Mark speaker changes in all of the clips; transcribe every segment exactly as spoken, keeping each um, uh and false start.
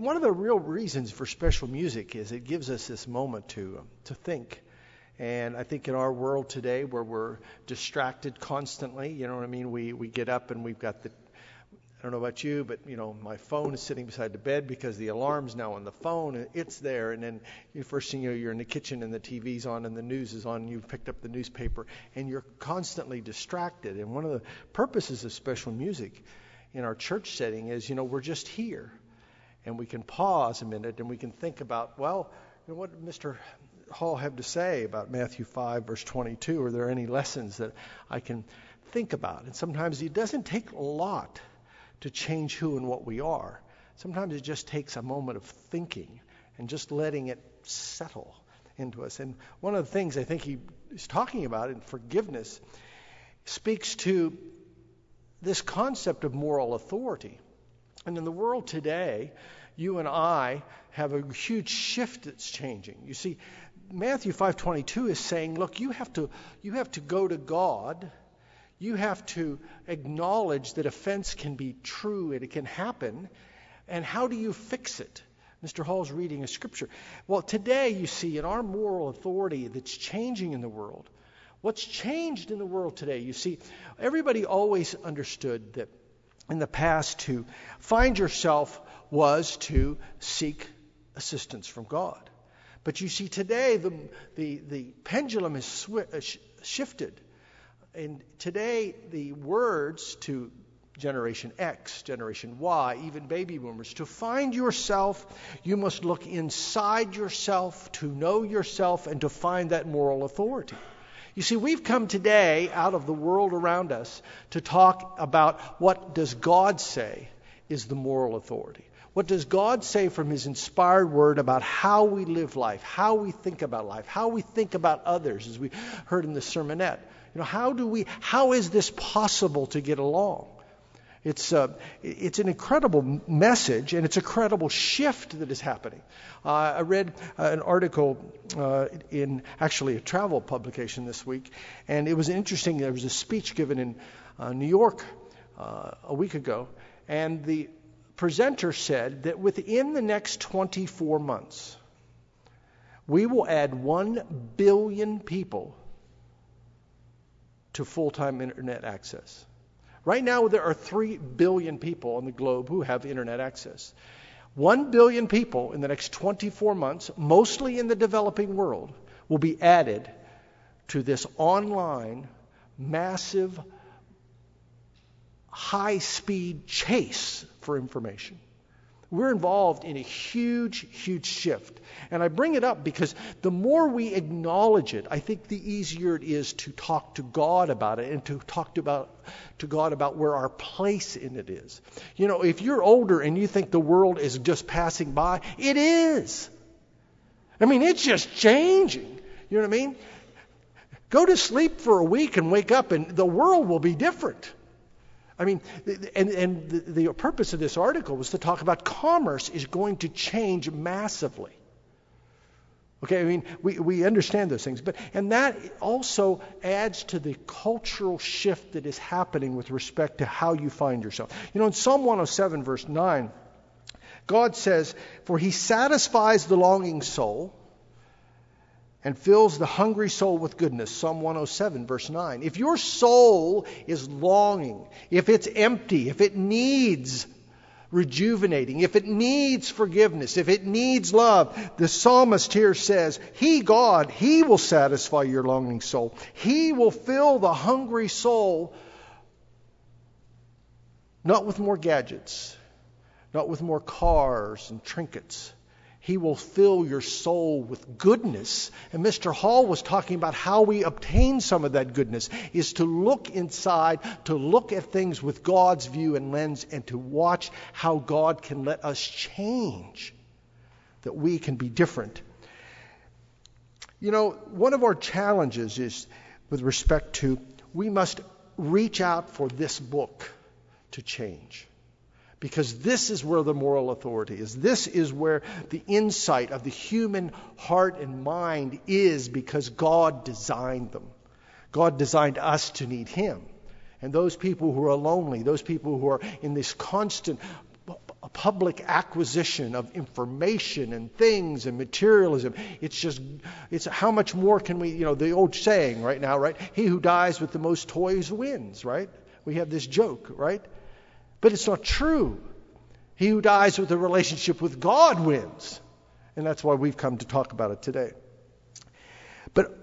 Speaker 1: one of the real reasons for special music is it gives us this moment to um, to think. And I think in our world today where we're distracted constantly, you know what I mean? We we get up and we've got the, I don't know about you, but you know, my phone is sitting beside the bed because the alarm's now on the phone and it's there. And then the first thing you know, you're in the kitchen and the T V's on and the news is on and you've picked up the newspaper and you're constantly distracted. And one of the purposes of special music in our church setting is, you know, we're just here and we can pause a minute and we can think about, well, you know, what did Mister Hall have to say about Matthew five, verse twenty-two? Are there any lessons that I can think about? And sometimes it doesn't take a lot to change who and what we are. Sometimes it just takes a moment of thinking and just letting it settle into us. And one of the things I think he is talking about in forgiveness speaks to this concept of moral authority. And in the world today, you and I have a huge shift that's changing. You see, Matthew five twenty-two is saying, look, you have to you have to go to God. You have to acknowledge that offense can be true and it can happen. And how do you fix it? Mister Hall's reading a scripture. Well, today, you see, in our moral authority that's changing in the world, what's changed in the world today, you see, everybody always understood that in the past to find yourself was to seek assistance from God. But you see, today the the, the pendulum has swi- uh, sh- shifted. And today the words to Generation X, Generation Y, even baby boomers, to find yourself, you must look inside yourself to know yourself and to find that moral authority. You see, we've come today out of the world around us to talk about what does God say is the moral authority. What does God say from His inspired word about how we live life, how we think about life, how we think about others, as we heard in the sermonette. You know, how do we, how is this possible to get along? It's uh, it's an incredible message, and it's a credible shift that is happening. Uh, I read uh, an article uh, in actually a travel publication this week, and it was interesting. There was a speech given in uh, New York uh, a week ago, and the presenter said that within the next twenty-four months, we will add one billion people to full-time internet access. Right now, there are three billion people on the globe who have internet access. One billion people in the next twenty-four months, mostly in the developing world, will be added to this online, massive, high-speed chase for information. We're involved in a huge, huge shift. And I bring it up because the more we acknowledge it, I think the easier it is to talk to God about it and to talk to, about, to God about where our place in it is. You know, if you're older and you think the world is just passing by, it is. I mean, it's just changing. You know what I mean? Go to sleep for a week and wake up and the world will be different. I mean, and, and the, the purpose of this article was to talk about commerce is going to change massively. Okay, I mean, we, we understand those things. But and that also adds to the cultural shift that is happening with respect to how you find yourself. You know, in Psalm one oh seven, verse nine, God says, "For He satisfies the longing soul and fills the hungry soul with goodness." Psalm one oh seven, verse nine. If your soul is longing, if it's empty, if it needs rejuvenating, if it needs forgiveness, if it needs love, the psalmist here says, He, God, He will satisfy your longing soul. He will fill the hungry soul, not with more gadgets, not with more cars and trinkets. He will fill your soul with goodness. And Mister Hall was talking about how we obtain some of that goodness is to look inside, to look at things with God's view and lens, and to watch how God can let us change, that we can be different. You know, one of our challenges is with respect to, we must reach out for this book to change. Because this is where the moral authority is. This is where the insight of the human heart and mind is, because God designed them. God designed us to need Him. And those people who are lonely, those people who are in this constant public acquisition of information and things and materialism. It's just, it's how much more can we, you know, the old saying right now, right? He who dies with the most toys wins, right? We have this joke, right? But it's not true. He who dies with a relationship with God wins. And that's why we've come to talk about it today. But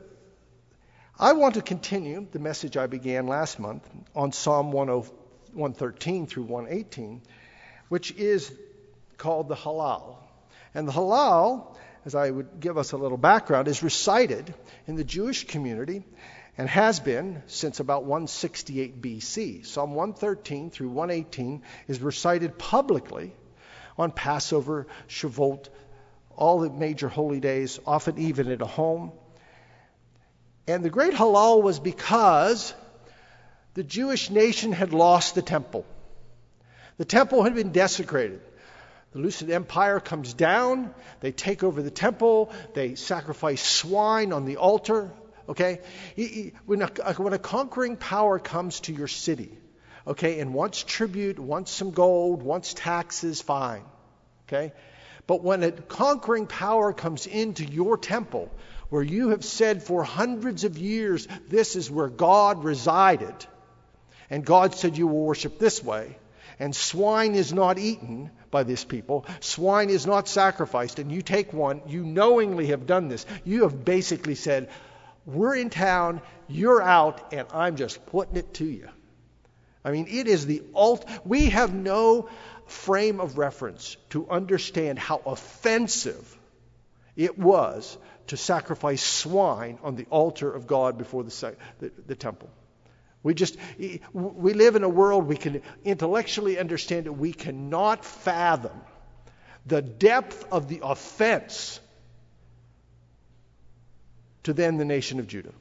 Speaker 1: I want to continue the message I began last month on Psalm one thirteen through one eighteen, which is called the Hallel. And the Hallel, as I would give us a little background, is recited in the Jewish community and has been since about one sixty-eight B C. Psalm one thirteen through one eighteen is recited publicly on Passover, Shavuot, all the major holy days, often even at a home. And the great Hallel was because the Jewish nation had lost the temple. The temple had been desecrated. The Seleucid Empire comes down. They take over the temple. They sacrifice swine on the altar. Okay? When a, when a conquering power comes to your city, okay, and wants tribute, wants some gold, wants taxes, fine. Okay? But when a conquering power comes into your temple, where you have said for hundreds of years, this is where God resided, and God said you will worship this way, and swine is not eaten by this people, swine is not sacrificed, and you take one, you knowingly have done this. You have basically said, we're in town, you're out, and I'm just putting it to you. I mean, it is the ult. We have no frame of reference to understand how offensive it was to sacrifice swine on the altar of God before the, the, the temple. We just, we live in a world we can intellectually understand it. We cannot fathom the depth of the offense to then the nation of Judah.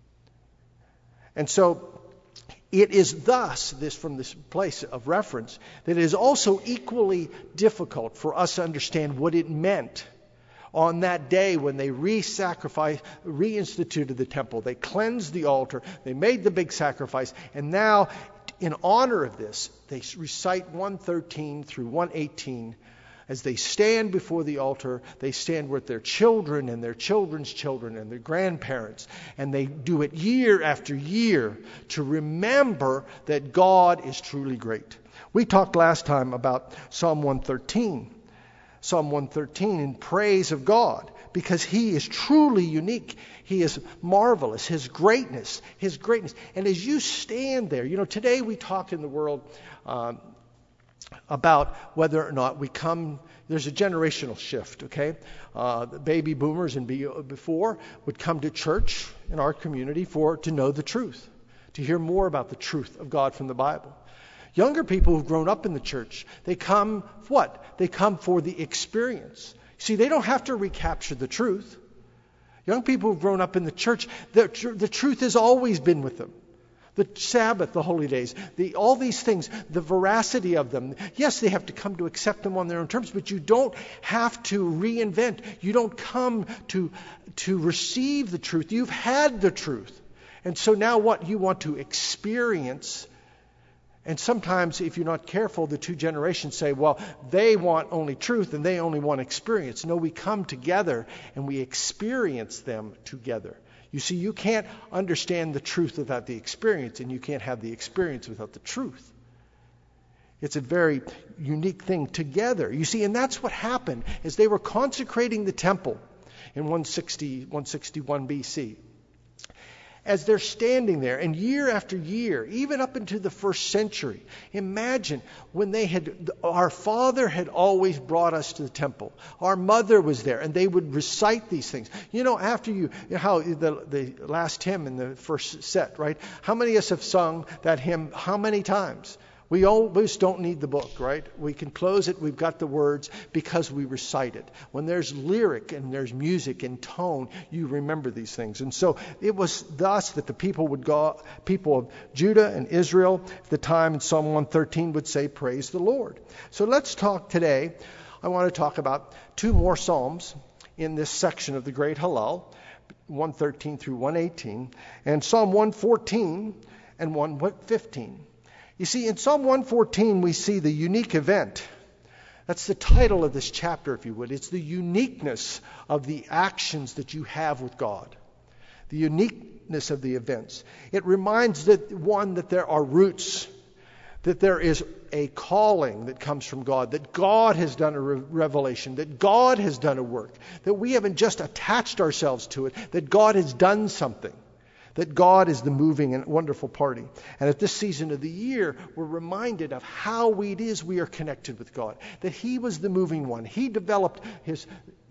Speaker 1: And so it is thus, this from this place of reference, that it is also equally difficult for us to understand what it meant on that day when they re-sacrificed, reinstituted the temple. They cleansed the altar. They made the big sacrifice. And now, in honor of this, they recite one thirteen through one eighteen. As they stand before the altar, they stand with their children and their children's children and their grandparents. And they do it year after year to remember that God is truly great. We talked last time about Psalm one thirteen. Psalm one thirteen in praise of God, because He is truly unique. He is marvelous. His greatness, His greatness. And as you stand there, you know, today we talk in the world um, about whether or not we come, there's a generational shift, okay? Uh, the baby boomers and be, before would come to church in our community for to know the truth, to hear more about the truth of God from the Bible. Younger people who've grown up in the church, they come, what? They come for the experience. See, they don't have to recapture the truth. Young people who've grown up in the church, the, the truth has always been with them. The Sabbath, the holy days, the, all these things, the veracity of them. Yes, they have to come to accept them on their own terms, but you don't have to reinvent. You don't come to, to receive the truth. You've had the truth. And so now what? You want to experience. And sometimes, if you're not careful, the two generations say, well, they want only truth and they only want experience. No, we come together and we experience them together. You see, you can't understand the truth without the experience, and you can't have the experience without the truth. It's a very unique thing together. You see, and that's what happened as they were consecrating the temple in one sixty, one sixty-one B C. As they're standing there, and year after year, even up into the first century, imagine when they had, our father had always brought us to the temple. Our mother was there, and they would recite these things. You know, after you, you know how the, the last hymn in the first set, right? How many of us have sung that hymn how many times? We always don't need the book, right? We can close it. We've got the words because we recite it. When there's lyric and there's music and tone, you remember these things. And so it was thus that the people would go, people of Judah and Israel at the time in Psalm one thirteen would say, praise the Lord. So let's talk today. I want to talk about two more Psalms in this section of the Great Hallel, one thirteen through one eighteen, and Psalm one fourteen and one fifteen. You see, in Psalm one fourteen, we see the unique event That's the title of this chapter, if you would. It's the uniqueness of the actions that you have with God. The uniqueness of the events. It reminds that, one, that there are roots, that there is a calling that comes from God, that God has done a re- revelation, that God has done a work, that we haven't just attached ourselves to it, that God has done something, that God is the moving and wonderful party. And at this season of the year, we're reminded of how it is we are connected with God, that He was the moving one. He developed His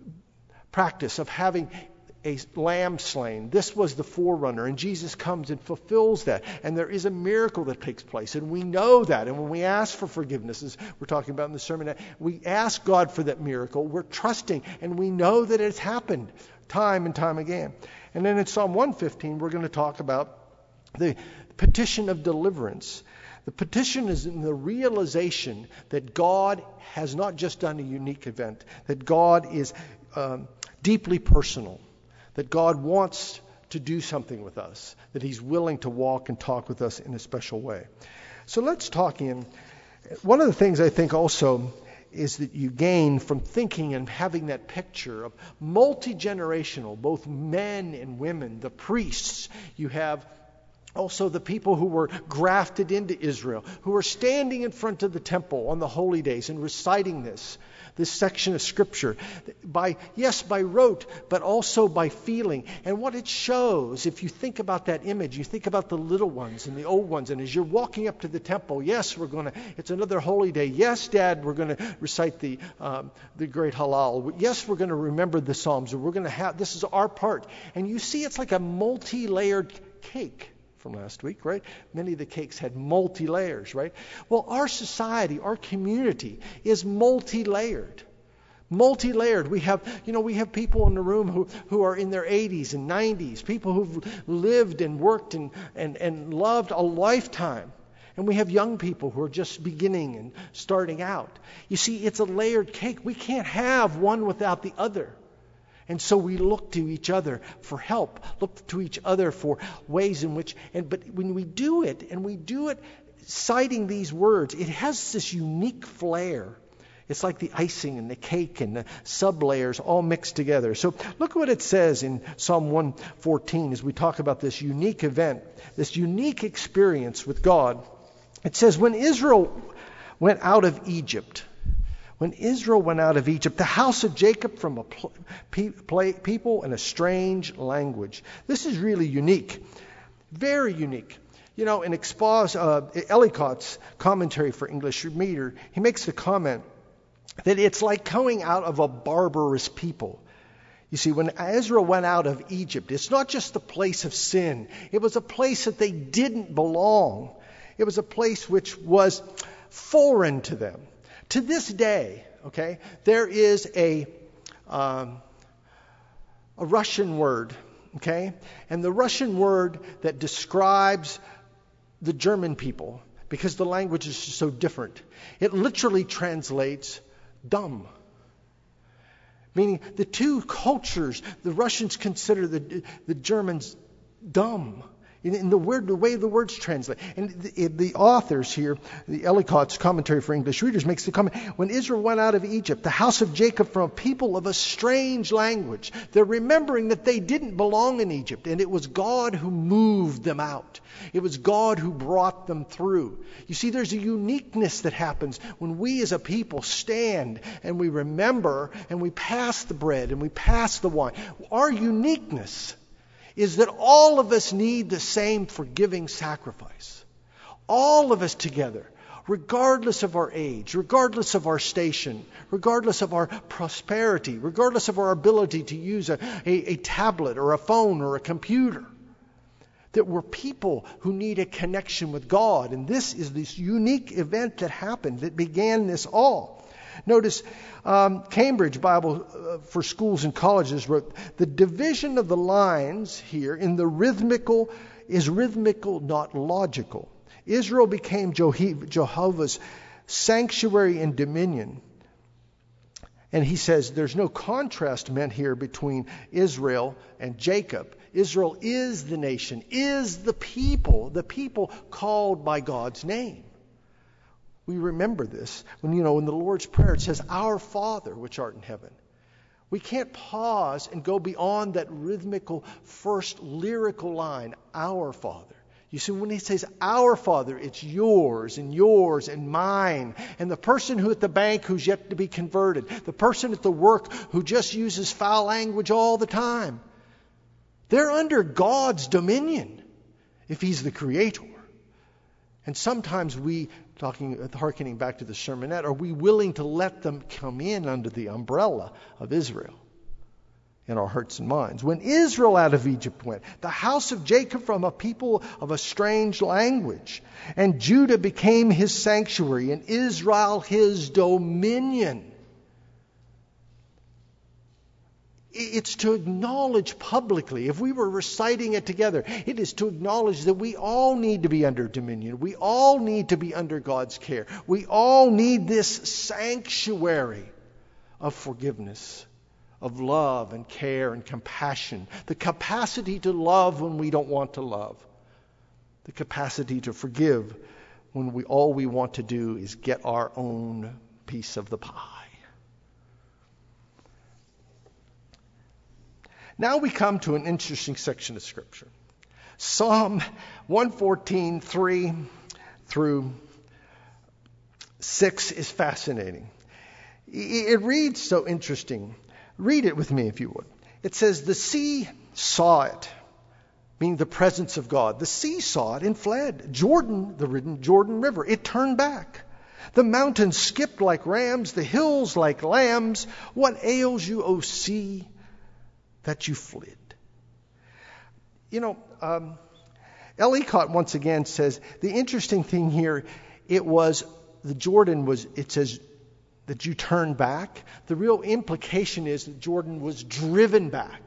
Speaker 1: practice of having a lamb slain. This was the forerunner, and Jesus comes and fulfills that. And there is a miracle that takes place, and we know that. And when we ask for forgiveness, as we're talking about in the sermon, we ask God for that miracle. We're trusting, and we know that it's happened time and time again. And then in Psalm one fifteen, we're going to talk about the petition of deliverance. The petition is in the realization that God has not just done a unique event, that God is um, deeply personal, that God wants to do something with us, that He's willing to walk and talk with us in a special way. So let's talk in. One of the things I think also is that you gain from thinking and having that picture of multi-generational, both men and women, the priests. You have also the people who were grafted into Israel, who are standing in front of the temple on the holy days and reciting this, this section of Scripture, by, yes, by rote, but also by feeling. And what it shows, if you think about that image, you think about the little ones and the old ones, and as you're walking up to the temple, yes, we're going to, it's another holy day. Yes, Dad, we're going to recite the um, the great Hallel. Yes, we're going to remember the Psalms, and we're going to have, this is our part. And you see it's like a multi-layered cake. From last week, right? Many of the cakes had multi-layers, right? Well, our society, our community is multi-layered. Multi-layered. We have, you know, we have people in the room who, who are in their eighties and nineties, people who've lived and worked and, and, and loved a lifetime. And we have young people who are just beginning and starting out. You see, it's a layered cake. We can't have one without the other. And so we look to each other for help, look to each other for ways in which, and but when we do it, and we do it citing these words, it has this unique flair. It's like the icing and the cake and the sub-layers all mixed together. So look what it says in Psalm one fourteen as we talk about this unique event, this unique experience with God. It says, when Israel went out of Egypt, When Israel went out of Egypt, the house of Jacob from a pl- pe- play, people in a strange language. This is really unique, very unique. You know, in Expos, uh, Ellicott's commentary for English Reader, he makes the comment that it's like coming out of a barbarous people. You see, when Israel went out of Egypt, it's not just the place of sin. It was a place that they didn't belong. It was a place which was foreign to them. To this day, okay, there is a um, a Russian word, okay, and the Russian word that describes the German people, because the language is so different, it literally translates dumb. Meaning the two cultures, the Russians consider the the Germans dumb. In, in the word, the way the words translate. And the, the authors here, the Ellicott's commentary for English readers, makes the comment, when Israel went out of Egypt, the house of Jacob from a people of a strange language, they're remembering that they didn't belong in Egypt, and it was God who moved them out. It was God who brought them through. You see, there's a uniqueness that happens when we as a people stand and we remember and we pass the bread and we pass the wine. Our uniqueness is that all of us need the same forgiving sacrifice. All of us together, regardless of our age, regardless of our station, regardless of our prosperity, regardless of our ability to use a, a, a tablet or a phone or a computer, that we're people who need a connection with God. And this is this unique event that happened that began this all. Notice um, Cambridge Bible uh, for Schools and Colleges wrote, the division of the lines here in the rhythmical is rhythmical, not logical. Israel became Jehovah's sanctuary and dominion. And he says there's no contrast meant here between Israel and Jacob. Israel is the nation, is the people, the people called by God's name. We remember this when, you know, in the Lord's Prayer it says, Our Father, which art in heaven. We can't pause and go beyond that rhythmical first lyrical line, Our Father. You see, when he says Our Father, it's yours and yours and mine. And the person who at the bank who's yet to be converted, the person at the work who just uses foul language all the time, they're under God's dominion if he's the creator. And sometimes we, talking, hearkening back to the sermonette, are we willing to let them come in under the umbrella of Israel in our hearts and minds? When Israel out of Egypt went, the house of Jacob from a people of a strange language, and Judah became his sanctuary, and Israel his dominion. It's to acknowledge publicly, if we were reciting it together, it is to acknowledge that we all need to be under dominion. We all need to be under God's care. We all need this sanctuary of forgiveness, of love and care and compassion. The capacity to love when we don't want to love. The capacity to forgive when we all we want to do is get our own piece of the pie. Now we come to an interesting section of Scripture. Psalm one fourteen, three through six is fascinating. It reads so interesting. Read it with me if you would. It says, the sea saw it, meaning the presence of God. The sea saw it and fled. Jordan, the Jordan River, it turned back. The mountains skipped like rams, the hills like lambs. What ails you, O sea, that you fled? You know, um, Ellicott once again says, the interesting thing here, it was, the Jordan was, it says that you turned back. The real implication is that Jordan was driven back.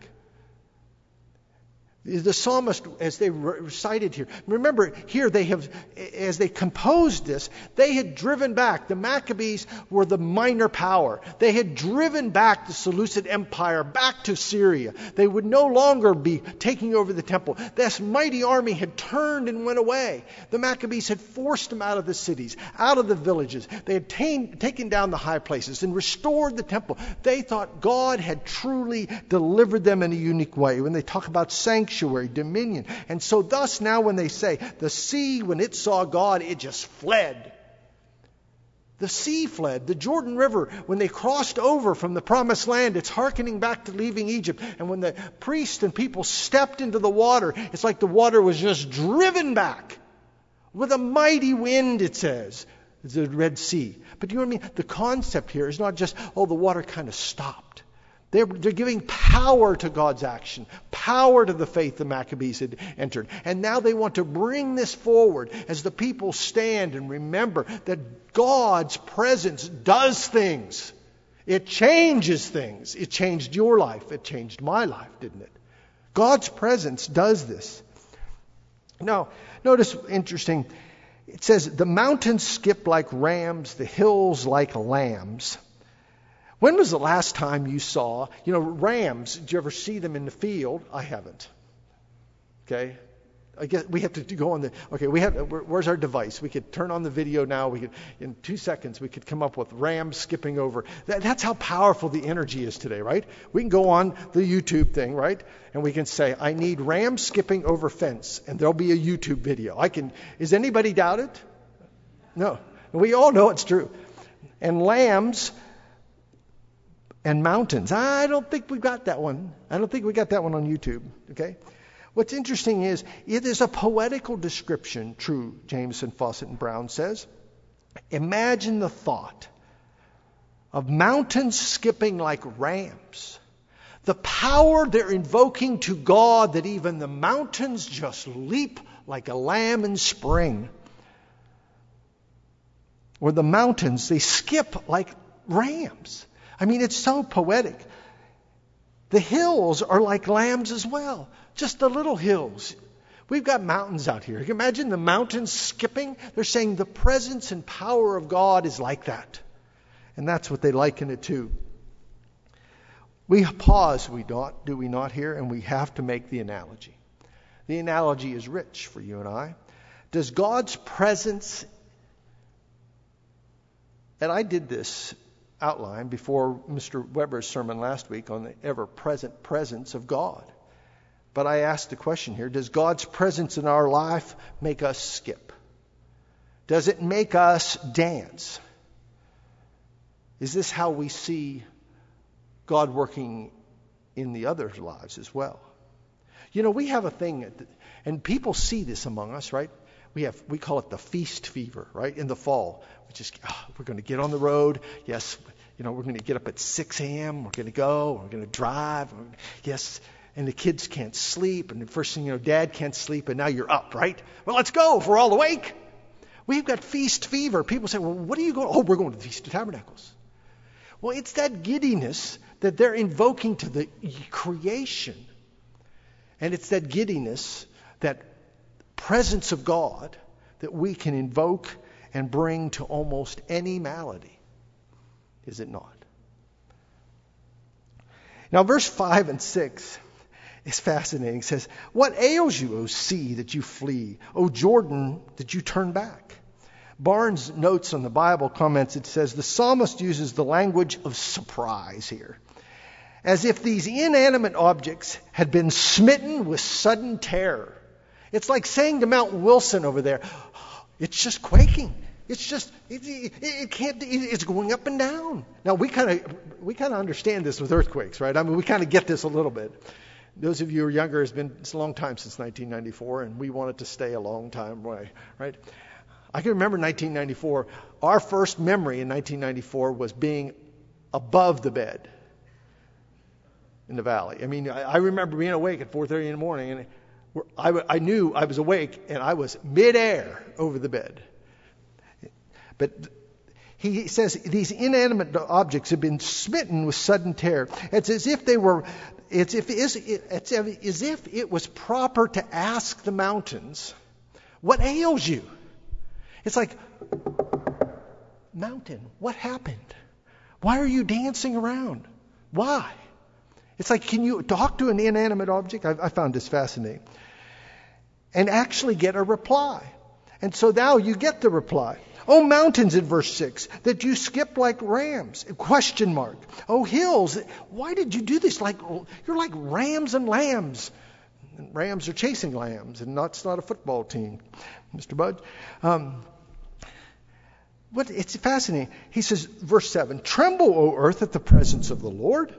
Speaker 1: The psalmist, as they recited here, remember here they have, as they composed this, they had driven back. The Maccabees were the minor power. They had driven back the Seleucid Empire back to Syria. They would no longer be taking over the temple. This mighty army had turned and went away. The Maccabees had forced them out of the cities, out of the villages. They had taken, taken down the high places and restored the temple. They thought God had truly delivered them in a unique way. When they talk about sanctuary, Sanctuary, dominion. And so thus now when they say, the sea, when it saw God, it just fled. The sea fled. The Jordan River, when they crossed over from the promised land, it's hearkening back to leaving Egypt. And when the priests and people stepped into the water, it's like the water was just driven back with a mighty wind, it says. It's the Red Sea. But you know what I mean? The concept here is not just, oh, the water kind of stopped. They're, they're giving power to God's action, power to the faith the Maccabees had entered. And now they want to bring this forward as the people stand and remember that God's presence does things. It changes things. It changed your life. It changed my life, didn't it? God's presence does this. Now, notice, interesting, it says, the mountains skip like rams, the hills like lambs. When was the last time you saw, you know, rams? Did you ever see them in the field? I haven't. Okay. I guess we have to go on the, okay, we have, where's our device? We could turn on the video now. We could, in two seconds, we could come up with rams skipping over. That, that's how powerful the energy is today, right? We can go on the YouTube thing, right? And we can say, I need rams skipping over fence. And there'll be a YouTube video. I can, is anybody doubt it? No. We all know it's true. And lambs and mountains. I don't think we've got that one. I don't think we got that one on YouTube. Okay. What's interesting is it is a poetical description, true, Jameson, Fawcett, and Brown says. Imagine the thought of mountains skipping like rams. The power they're invoking to God that even the mountains just leap like a lamb in spring. Or the mountains, they skip like rams. I mean, it's so poetic. The hills are like lambs as well. Just the little hills. We've got mountains out here. You can imagine the mountains skipping. They're saying the presence and power of God is like that. And that's what they liken it to. We pause, we not, do we not here? And we have to make the analogy. The analogy is rich for you and I. Does God's presence And I did this outline before Mister Weber's sermon last week on the ever-present presence of God. But I asked the question here, does God's presence in our life make us skip? Does it make us dance? Is this how we see God working in the others' lives as well? You know, we have a thing, and people see this among us, right? We have, we call it the feast fever, right? In the fall, we just, oh, we're going to get on the road. Yes, you know, we're going to get up at six a.m. We're going to go. We're going to drive. Yes, and the kids can't sleep. And the first thing you know, Dad can't sleep, and now you're up, right? Well, let's go if we're all awake. We've got feast fever. People say, well, what are you going? Oh, we're going to the Feast of Tabernacles. Well, it's that giddiness that they're invoking to the creation. And it's that giddiness, that presence of God that we can invoke and bring to almost any malady. Is it not? Now, verse five and six is fascinating. It says, what ails you, O sea, that you flee? O Jordan, that you turn back? Barnes notes on the Bible comments, it says, the psalmist uses the language of surprise here, as if these inanimate objects had been smitten with sudden terror. It's like saying to Mount Wilson over there, it's just quaking. It's just, it, it, it can't, it, it's going up and down. Now, we kind of we kind of understand this with earthquakes, right? I mean, we kind of get this a little bit. Those of you who are younger, it's been it's a long time since nineteen ninety-four, and we want it to stay a long time away, right? I can remember nineteen ninety-four. Our first memory in nineteen ninety-four was being above the bed in the valley. I mean, I, I remember being awake at four thirty in the morning, and I, I knew I was awake, and I was midair over the bed. But he says these inanimate objects have been smitten with sudden terror. It's as if they were. It's if it's as if it was proper to ask the mountains, "What ails you?" It's like, mountain, what happened? Why are you dancing around? Why? It's like, can you talk to an inanimate object? I, I found this fascinating. And actually get a reply. And so now you get the reply. Oh, mountains, in verse six, that you skip like rams, question mark. Oh, hills, why did you do this? Like you're like rams and lambs. And rams are chasing lambs, and that's not a football team, Mister Bud. Um, what, it's fascinating. He says, verse seven, tremble, O earth, at the presence of the Lord.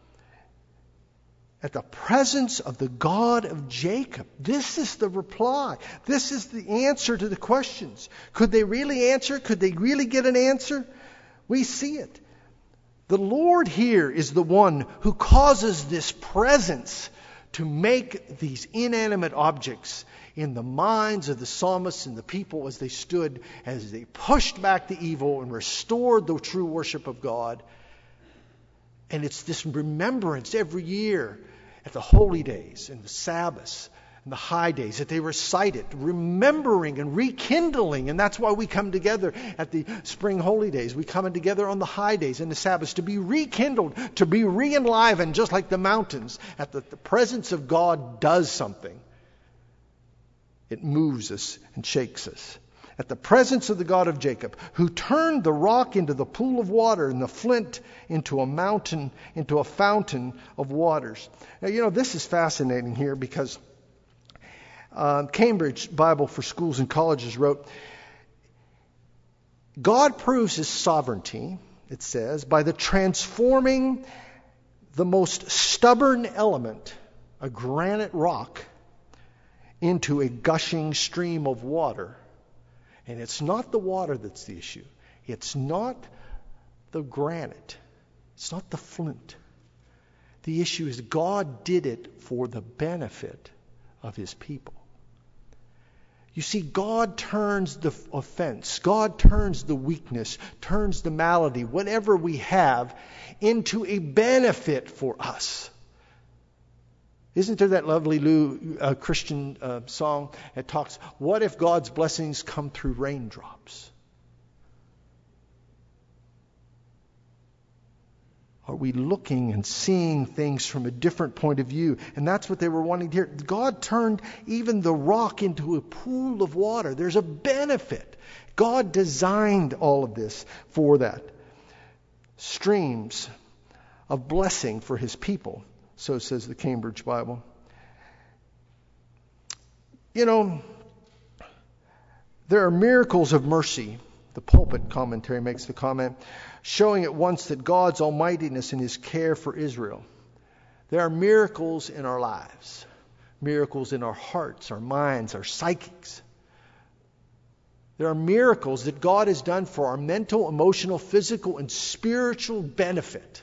Speaker 1: At the presence of the God of Jacob. This is the reply. This is the answer to the questions. Could they really answer? Could they really get an answer? We see it. The Lord here is the one who causes this presence to make these inanimate objects in the minds of the psalmists and the people as they stood, as they pushed back the evil and restored the true worship of God. And it's this remembrance every year at the holy days and the Sabbaths and the high days that they recite it, remembering and rekindling. And that's why we come together at the spring holy days. We come together on the high days and the Sabbaths to be rekindled, to be re-enlivened, just like the mountains. At the, the presence of God does something. It moves us and shakes us. At the presence of the God of Jacob, who turned the rock into the pool of water and the flint into a mountain, into a fountain of waters. Now, you know, this is fascinating here because uh, Cambridge Bible for Schools and Colleges wrote, God proves his sovereignty, it says, by the transforming the most stubborn element, a granite rock, into a gushing stream of water. And it's not the water that's the issue. It's not the granite. It's not the flint. The issue is God did it for the benefit of his people. You see, God turns the offense, God turns the weakness, turns the malady, whatever we have, into a benefit for us. Isn't there that lovely Lou, uh, Christian uh, song that talks, what if God's blessings come through raindrops? Are we looking and seeing things from a different point of view? And that's what they were wanting to hear. God turned even the rock into a pool of water. There's a benefit. God designed all of this for that. Streams of blessing for his people, so says the Cambridge Bible. You know, there are miracles of mercy. The Pulpit commentary makes the comment, showing at once that God's almightiness and his care for Israel. There are miracles in our lives, miracles in our hearts, our minds, our psychics. There are miracles that God has done for our mental, emotional, physical, and spiritual benefit.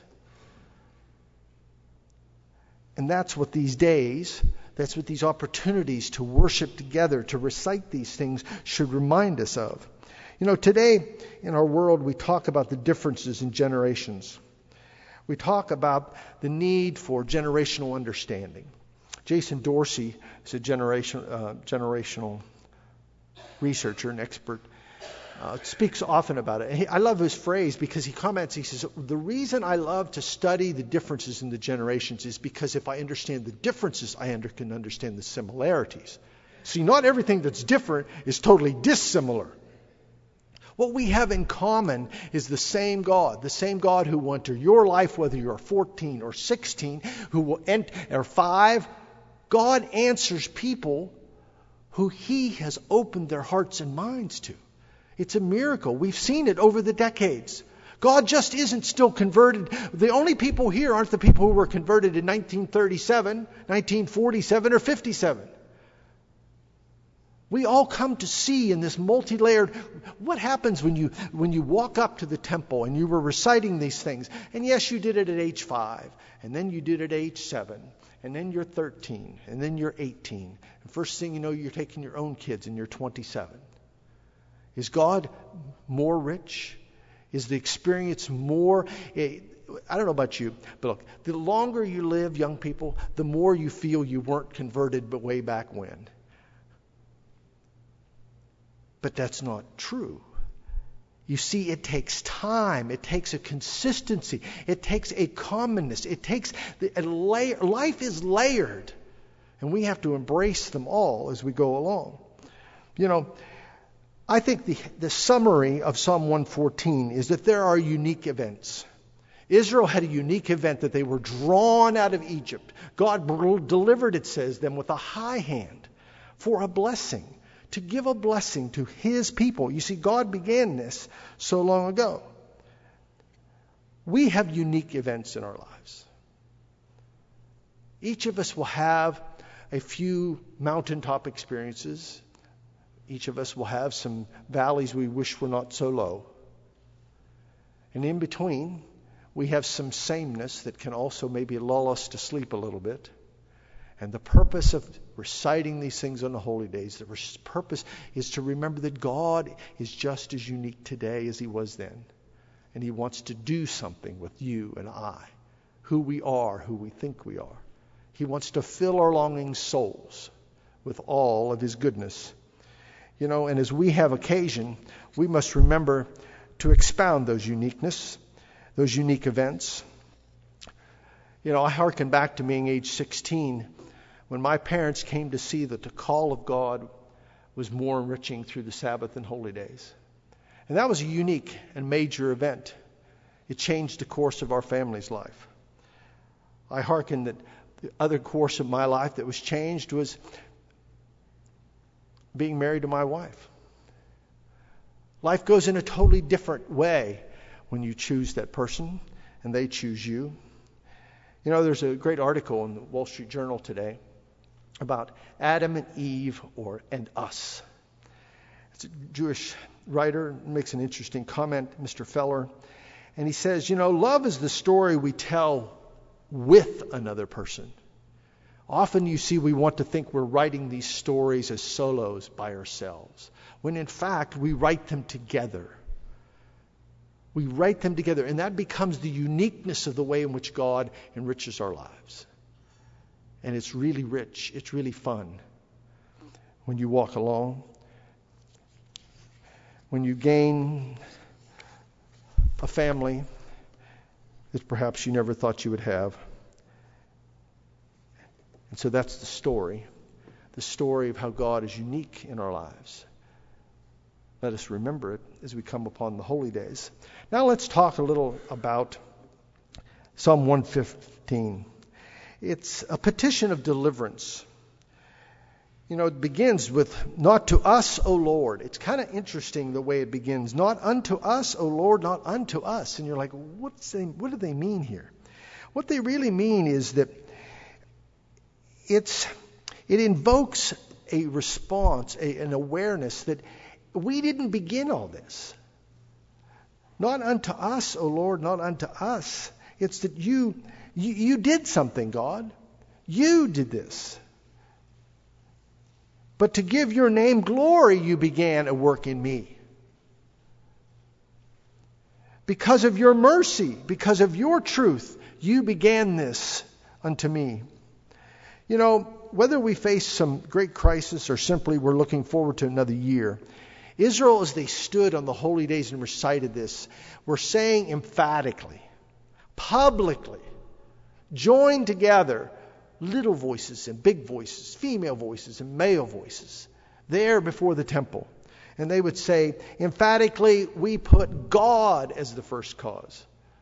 Speaker 1: And that's what these days, that's what these opportunities to worship together, to recite these things should remind us of. You know, today in our world we talk about the differences in generations. We talk about the need for generational understanding. Jason Dorsey is a generation, uh, generational researcher and expert. Uh, speaks often about it. And he, I love his phrase because he comments, he says, the reason I love to study the differences in the generations is because if I understand the differences, I under, can understand the similarities. See, not everything that's different is totally dissimilar. What we have in common is the same God, the same God who will enter your life, whether you're fourteen or sixteen, who will enter, or five. God answers people who he has opened their hearts and minds to. It's a miracle. We've seen it over the decades. God just isn't still converted. The only people here aren't the people who were converted in nineteen thirty-seven, nineteen forty-seven, or fifty-seven. We all come to see in this multi-layered, what happens when you when you walk up to the temple and you were reciting these things. And yes, you did it at age five, and then you did it at age seven, and then you're thirteen, and then you're eighteen. And first thing you know, you're taking your own kids and you're twenty-seven. Is God more rich? Is the experience more... I don't know about you, but look, the longer you live, young people, the more you feel you weren't converted but way back when. But that's not true. You see, it takes time. It takes a consistency. It takes a commonness. It takes the, a layer. Life is layered, and we have to embrace them all as we go along. You know, I think the, the summary of Psalm one fourteen is that there are unique events. Israel had a unique event that they were drawn out of Egypt. God delivered, it says, them with a high hand for a blessing. To give a blessing to his people. You see, God began this so long ago. We have unique events in our lives. Each of us will have a few mountaintop experiences. Each of us will have some valleys we wish were not so low. And in between, we have some sameness that can also maybe lull us to sleep a little bit. And the purpose of reciting these things on the holy days, the purpose is to remember that God is just as unique today as he was then. And he wants to do something with you and I, who we are, who we think we are. He wants to fill our longing souls with all of his goodness. You know, and as we have occasion, we must remember to expound those uniqueness, those unique events. You know, I hearken back to being age sixteen, when my parents came to see that the call of God was more enriching through the Sabbath and holy days. And that was a unique and major event. It changed the course of our family's life. I hearken that the other course of my life that was changed was being married to my wife. Life goes in a totally different way when you choose that person and they choose you. You know, there's a great article in the Wall Street Journal today about Adam and Eve or and us. It's a Jewish writer, makes an interesting comment, Mister Feller. And he says, you know, love is the story we tell with another person. Often you see we want to think we're writing these stories as solos by ourselves, when in fact we write them together. We write them together, and that becomes the uniqueness of the way in which God enriches our lives. And it's really rich. It's really fun when you walk along. When you gain a family that perhaps you never thought you would have. And so that's the story. The story of how God is unique in our lives. Let us remember it as we come upon the holy days. Now let's talk a little about Psalm one fifteen. It's a petition of deliverance. You know, it begins with, not to us, O Lord. It's kind of interesting the way it begins. Not unto us, O Lord, not unto us. And you're like, what's they, what do they mean here? What they really mean is that it's it invokes a response, a, an awareness that we didn't begin all this. Not unto us, O Lord, not unto us. It's that you, you, you did something, God. You did this. But to give your name glory, you began a work in me. Because of your mercy, because of your truth, you began this unto me. You know, whether we face some great crisis or simply we're looking forward to another year, Israel, as they stood on the holy days and recited this, were saying emphatically, publicly, joined together, little voices and big voices, female voices and male voices, there before the temple. And they would say, emphatically, we put God as the first cause.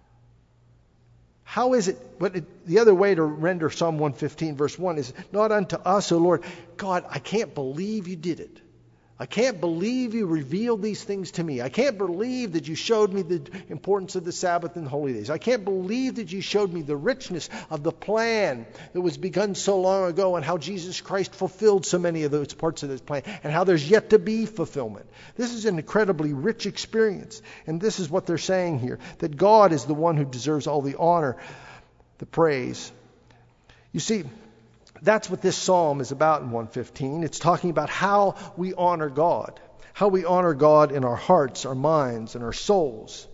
Speaker 1: How is it, but it, the other way to render Psalm one fifteen verse one is, not unto us, O Lord. God, I can't believe you did it. I can't believe you revealed these things to me. I can't believe that you showed me the importance of the Sabbath and holy days. I can't believe that you showed me the richness of the plan that was begun so long ago and how Jesus Christ fulfilled so many of those parts of this plan and how there's yet to be fulfillment. This is an incredibly rich experience. And this is what they're saying here, that God is the one who deserves all the honor, the praise. You see, that's what this psalm is about in one fifteen. It's talking about how we honor God, how we honor God in our hearts, our minds, and our souls.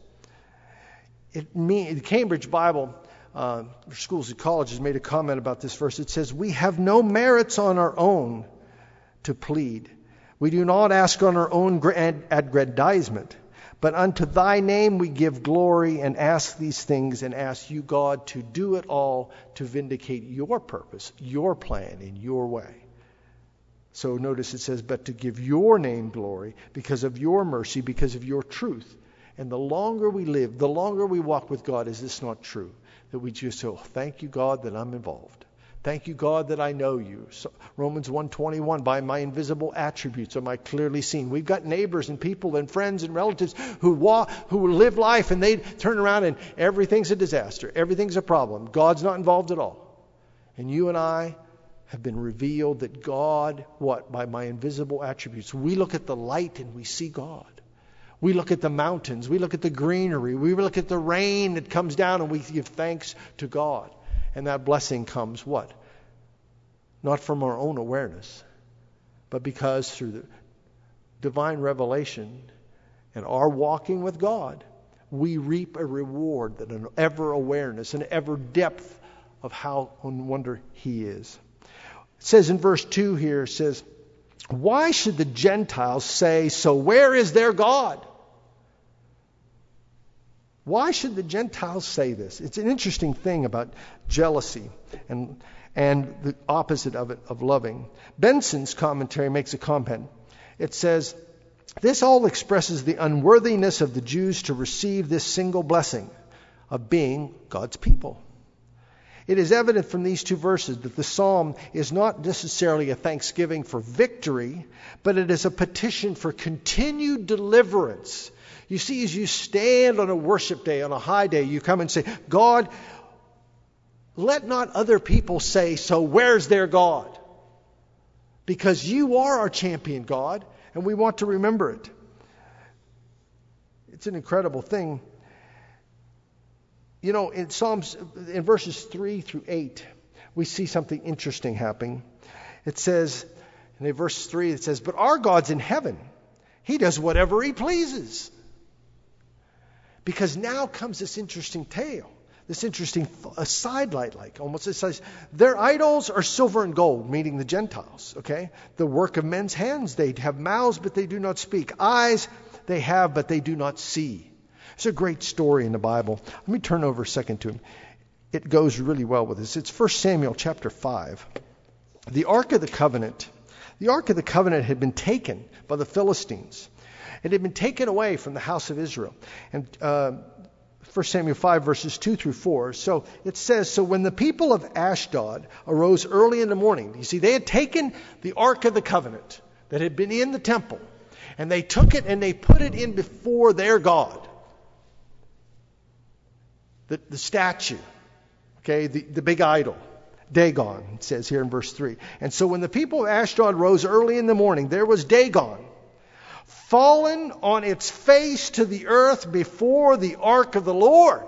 Speaker 1: It mean, the Cambridge Bible uh, Schools and Colleges made a comment about this verse. It says, we have no merits on our own to plead. We do not ask on our own aggrandizement, but unto thy name we give glory and ask these things and ask you, God, to do it all to vindicate your purpose, your plan, in your way. So notice it says, but to give your name glory because of your mercy, because of your truth. And the longer we live, the longer we walk with God, is this not true? That we just say, oh, thank you, God, that I'm involved. Thank you, God, that I know you. So Romans one twenty-one, by my invisible attributes am I clearly seen. We've got neighbors and people and friends and relatives who walk, who live life, and they turn around and everything's a disaster. Everything's a problem. God's not involved at all. And you and I have been revealed that God, what? By my invisible attributes. We look at the light and we see God. We look at the mountains. We look at the greenery. We look at the rain that comes down and we give thanks to God. And that blessing comes what? Not from our own awareness, but because through the divine revelation and our walking with God, we reap a reward, that an ever awareness, an ever depth of how on wonder He is. It says in verse two here, it says, why should the Gentiles say, so where is their God? Why should the Gentiles say this? It's an interesting thing about jealousy and and the opposite of it, of loving. Benson's commentary makes a comment. It says, this all expresses the unworthiness of the Jews to receive this single blessing of being God's people. It is evident from these two verses that the psalm is not necessarily a thanksgiving for victory, but it is a petition for continued deliverance. You see, as you stand on a worship day, on a high day, you come and say, God, let not other people say, so where's their God? Because you are our champion, God, and we want to remember it. It's an incredible thing. You know, in Psalms, in verses three through eight, we see something interesting happening. It says, in verse three, it says, but our God's in heaven. He does whatever He pleases. Because now comes this interesting tale. This interesting a sidelight, like almost it says, their idols are silver and gold, meaning the Gentiles. Okay, the work of men's hands. They have mouths, but they do not speak. Eyes they have, but they do not see. It's a great story in the Bible. Let me turn over a second to him. It goes really well with this. It's First Samuel chapter five. The Ark of the Covenant. The Ark of the Covenant had been taken by the Philistines. It had been taken away from the house of Israel. And uh, First Samuel five, verses two through four. So it says, so when the people of Ashdod arose early in the morning, you see, they had taken the Ark of the Covenant that had been in the temple, and they took it and they put it in before their God, the, the statue, okay, the, the big idol, Dagon, it says here in verse three. And so when the people of Ashdod rose early in the morning, there was Dagon, fallen on its face to the earth before the ark of the Lord.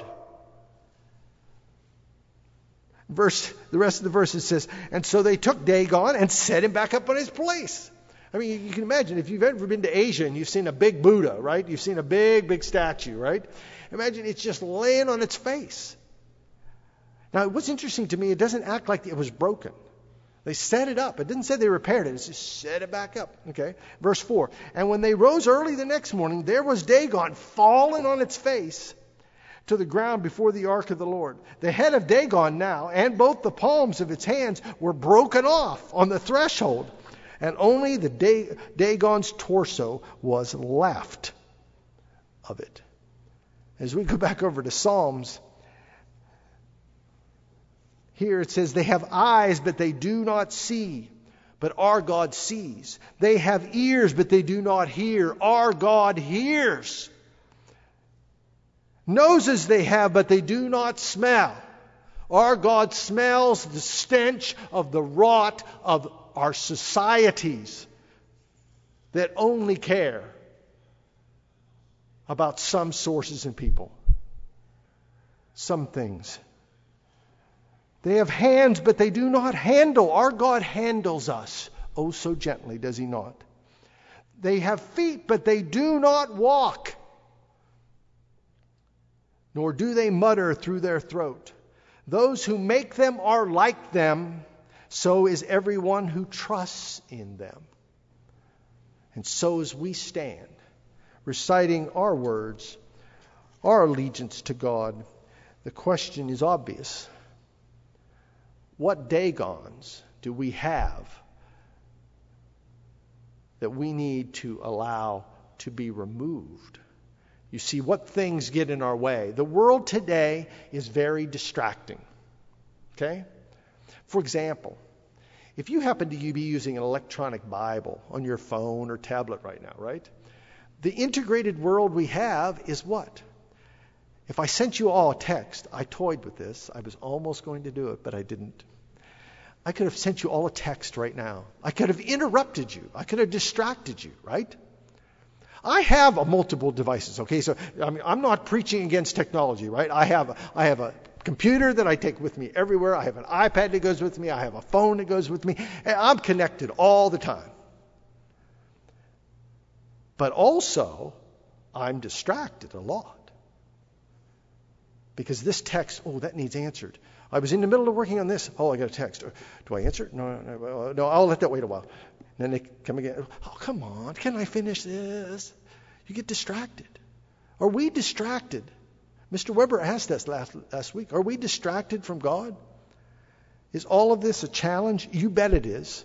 Speaker 1: Verse, the rest of the verse it says, and so they took Dagon and set him back up on his place. I mean, you can imagine if you've ever been to Asia and you've seen a big Buddha, right? You've seen a big, big statue, right? Imagine it's just laying on its face. Now, what's interesting to me, it doesn't act like it was broken. They set it up. It didn't say they repaired it. It just set it back up. Okay. Verse four. And when they rose early the next morning, there was Dagon fallen on its face to the ground before the ark of the Lord. The head of Dagon now, and both the palms of its hands, were broken off on the threshold. And only the da- Dagon's torso was left of it. As we go back over to Psalms, here it says, they have eyes, but they do not see. But our God sees. They have ears, but they do not hear. Our God hears. Noses they have, but they do not smell. Our God smells the stench of the rot of our societies that only care about some sources and people. Some things. They have hands, but they do not handle. Our God handles us. Oh, so gently, does he not? They have feet, but they do not walk. Nor do they mutter through their throat. Those who make them are like them. So is everyone who trusts in them. And so as we stand, reciting our words, our allegiance to God, the question is obvious. What Dagons do we have that we need to allow to be removed? You see, what things get in our way? The world today is very distracting. Okay? For example, if you happen to be using an electronic Bible on your phone or tablet right now, right? The integrated world we have is what? If I sent you all a text, I toyed with this. I was almost going to do it, but I didn't. I could have sent you all a text right now. I could have interrupted you. I could have distracted you, right? I have a multiple devices, okay? So I mean, I'm not preaching against technology, right? I have a, I have a computer that I take with me everywhere. I have an iPad that goes with me. I have a phone that goes with me. And I'm connected all the time. But also, I'm distracted a lot. Because this text, oh, that needs answered. I was in the middle of working on this. Oh, I got a text. Do I answer it? No, no, no, no, I'll let that wait a while. And then they come again. Oh, come on. Can I finish this? You get distracted. Are we distracted? Mister Weber asked us last, last week. Are we distracted from God? Is all of this a challenge? You bet it is.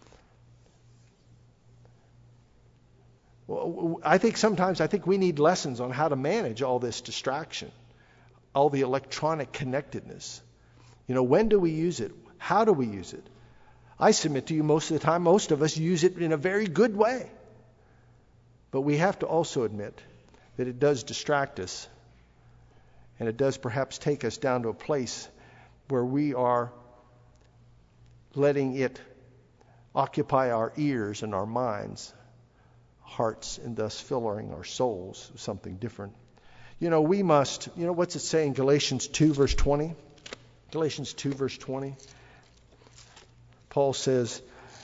Speaker 1: Well, I think sometimes I think we need lessons on how to manage all this distraction, all the electronic connectedness. You know, when do we use it? How do we use it? I submit to you most of the time, most of us use it in a very good way. But we have to also admit that it does distract us. And it does perhaps take us down to a place where we are letting it occupy our ears and our minds, hearts, and thus filling our souls with something different. You know, we must, you know, what's it say in Galatians two, verse twenty? Galatians two, verse twenty. Paul says,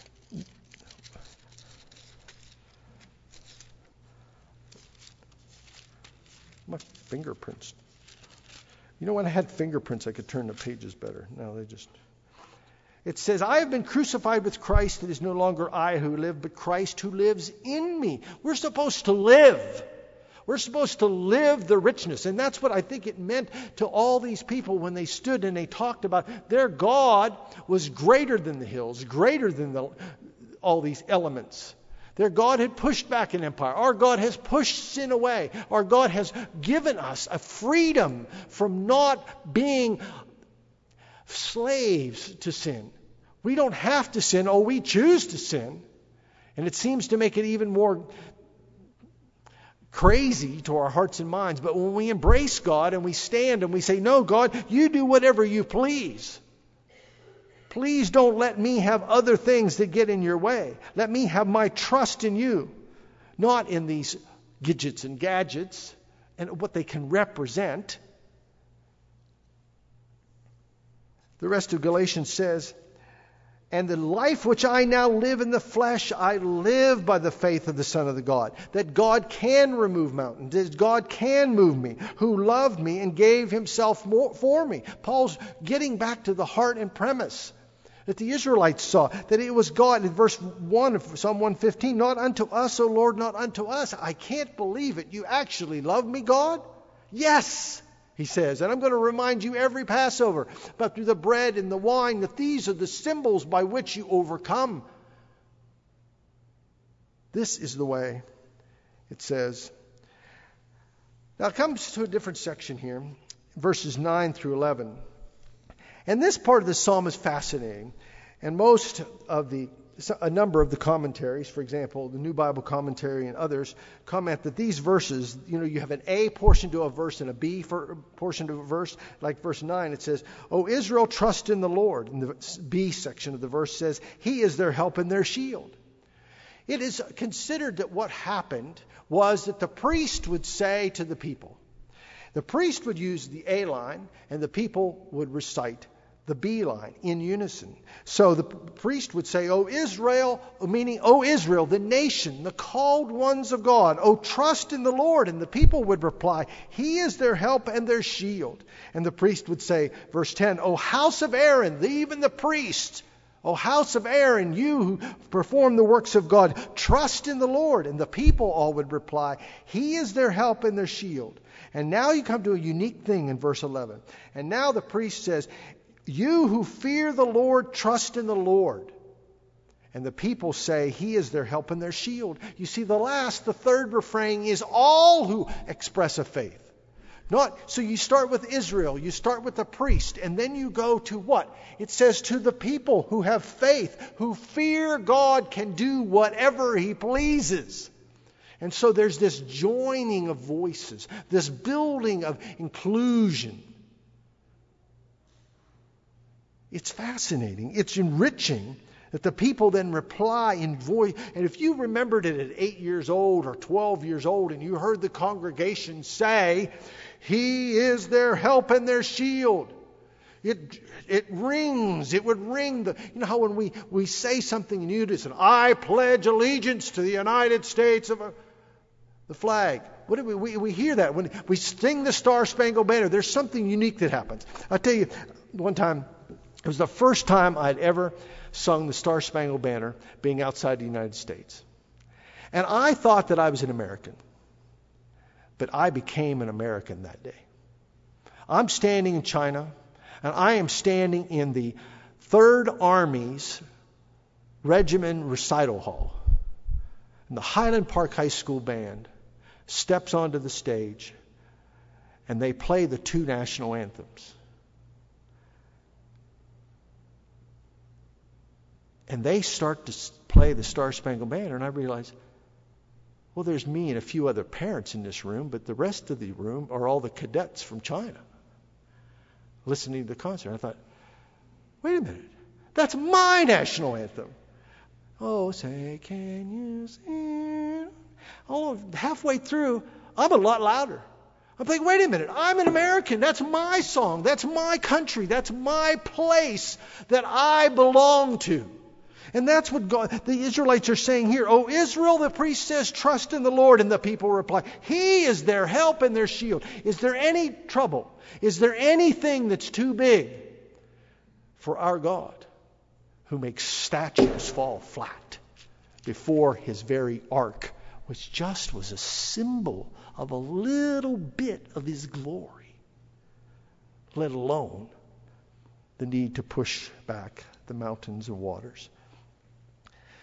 Speaker 1: my fingerprints. You know, when I had fingerprints, I could turn the pages better. Now they just... It says, I have been crucified with Christ. It is no longer I who live, but Christ who lives in me. We're supposed to live. We're supposed to live the richness. And that's what I think it meant to all these people when they stood and they talked about their God was greater than the hills, greater than the, all these elements. Their God had pushed back an empire. Our God has pushed sin away. Our God has given us a freedom from not being slaves to sin. We don't have to sin. Oh, we choose to sin. And it seems to make it even more crazy to our hearts and minds. But when we embrace God and we stand and we say, no, God, you do whatever you please. Please don't let me have other things that get in your way. Let me have my trust in you, not in these gadgets and gadgets and what they can represent. The rest of Galatians says, and the life which I now live in the flesh, I live by the faith of the Son of the God. That God can remove mountains, that God can move me, who loved me and gave himself for me. Paul's getting back to the heart and premise that the Israelites saw, that it was God. In verse one of Psalm one fifteen, not unto us, O Lord, not unto us. I can't believe it. You actually love me, God? Yes, he says. And I'm going to remind you every Passover, but through the bread and the wine, that these are the symbols by which you overcome. This is the way, it says. Now it comes to a different section here, verses nine through eleven. And this part of the psalm is fascinating. And most of the, a number of the commentaries, for example, the New Bible Commentary and others, comment that these verses, you know, you have an A portion to a verse and a B for, portion to a verse. Like verse nine, it says, O Israel, trust in the Lord. And the B section of the verse says, He is their help and their shield. It is considered that what happened was that the priest would say to the people, the priest would use the A line and the people would recite the B line in unison. So the priest would say, O Israel, meaning, O Israel, the nation, the called ones of God, O trust in the Lord. And the people would reply, He is their help and their shield. And the priest would say, verse ten, O house of Aaron, the, even the priest, O house of Aaron, you who perform the works of God, trust in the Lord. And the people all would reply, He is their help and their shield. And now you come to a unique thing in verse eleven. And now the priest says, You who fear the Lord, trust in the Lord. And the people say, He is their help and their shield. You see, the last, the third refrain is all who express a faith. Not, so you start with Israel, you start with the priest, and then you go to what? It says to the people who have faith, who fear God, can do whatever He pleases. And so there's this joining of voices, this building of inclusion. It's fascinating. It's enriching that the people then reply in voice. And if you remembered it at eight years old or twelve years old and you heard the congregation say, He is their help and their shield. It it rings. It would ring. The, you know how when we, we say something in unison, I pledge allegiance to the United States of a, the flag. What do we, we we hear that when we sing the Star Spangled Banner? There's something unique that happens. I'll tell you, one time, it was the first time I'd ever sung the Star Spangled Banner being outside the United States. And I thought that I was an American. But I became an American that day. I'm standing in China, and I am standing in the Third Army's Regiment Recital Hall. And the Highland Park High School Band steps onto the stage, and they play the two national anthems. And they start to play the Star Spangled Banner, and I realize, well, there's me and a few other parents in this room, but the rest of the room are all the cadets from China listening to the concert. I thought, wait a minute, that's my national anthem. Oh, say, can you sing? Oh, halfway through, I'm a lot louder. I'm thinking, wait a minute, I'm an American. That's my song. That's my country. That's my place that I belong to. And that's what God, the Israelites are saying here. O Israel, the priest says, trust in the Lord. And the people reply, He is their help and their shield. Is there any trouble? Is there anything that's too big for our God, who makes statues fall flat before His very ark, which just was a symbol of a little bit of His glory, let alone the need to push back the mountains of waters?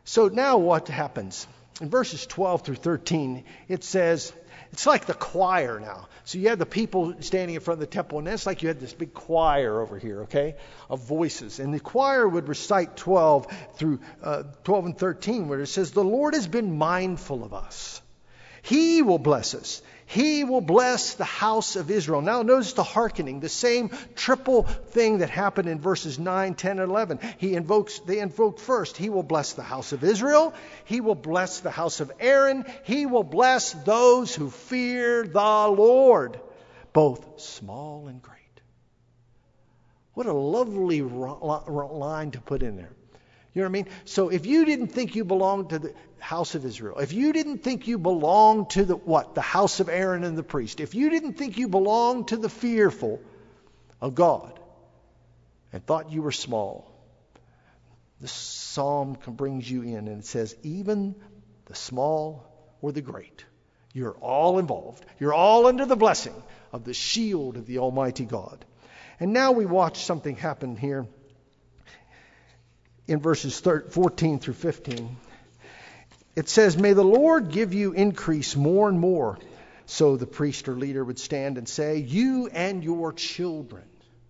Speaker 1: So now what happens? In verses twelve through thirteen, it says, it's like the choir now. So you had the people standing in front of the temple, and then it's like you had this big choir over here, okay, of voices. And the choir would recite twelve through uh, twelve and thirteen, where it says, the Lord has been mindful of us. He will bless us. He will bless the house of Israel. Now notice the hearkening, the same triple thing that happened in verses nine, ten, and eleven. He invokes, they invoke first, he will bless the house of Israel. He will bless the house of Aaron. He will bless those who fear the Lord, both small and great. What a lovely line to put in there. You know what I mean? So if you didn't think you belonged to the house of Israel, if you didn't think you belonged to the what? The house of Aaron and the priest, if you didn't think you belonged to the fearful of God and thought you were small, this psalm brings you in and it says, even the small or the great, you're all involved. You're all under the blessing of the shield of the Almighty God. And now we watch something happen here. In verses fourteen through fifteen, it says, may the Lord give you increase more and more. So the priest or leader would stand and say, you and your children.